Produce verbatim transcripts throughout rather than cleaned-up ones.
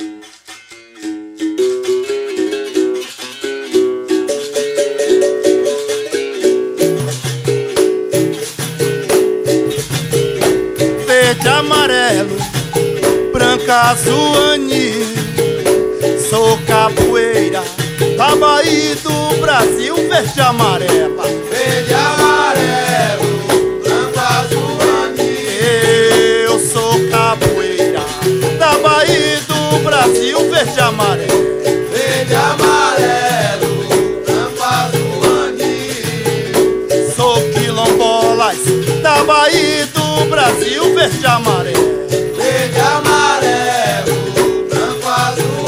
Verde, amarelo, branca, azul, anil. Sou capoeira da Bahia do Brasil. Verde, amarela, verde, amarelo, branco, azul, anil. Eu sou capoeira da Bahia do Brasil. Verde, amarelo, verde, amarelo, branco, azul, anil. sou quilombolas da Bahia do Brasil. Verde, amarelo, verde, amarelo, branco, azul,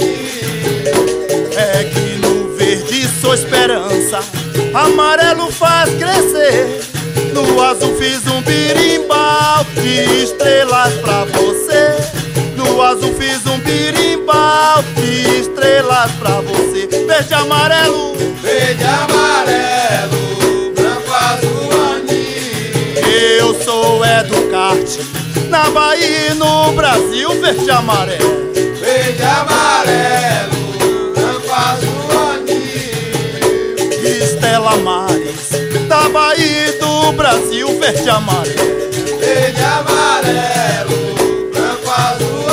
anil. é que no verde sou esperança, amarelo faz crescer. No azul fiz um birimbau de estrelas pra você. No azul fiz um birimbau de estrelas pra você. Verde, amarelo, verde, amarelo, branco, azul, anil. eu sou Educarte na Bahia e no Brasil. Verde, amarelo, verde, amarelo, branco, azul, anil. Estela Maris da Bahia e do Brasil. Verde, amarelo, verde, amarelo, branco, azul,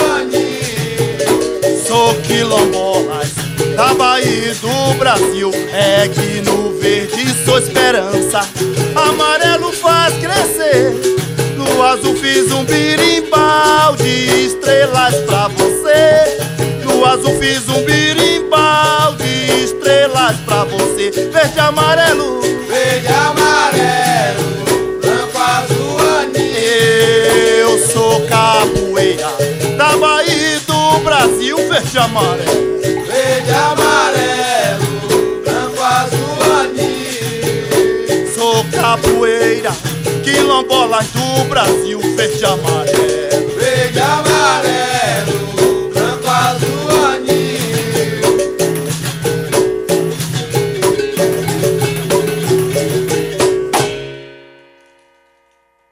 anil. sou quilombolas da Bahia e do Brasil. É que no verde sou esperança, amarelo faz crescer. No azul fiz um birimbau de estrelas pra você. No azul fiz um birimbau de estrelas pra você. Verde, amarelo, verde, amarelo, branco, azul, anil. eu sou capoeira da Bahia e do Brasil. Verde, amarelo, verde, amarelo, branco, azul, anil. sou capoeira, quilombolas do Brasil. Verde, amarelo.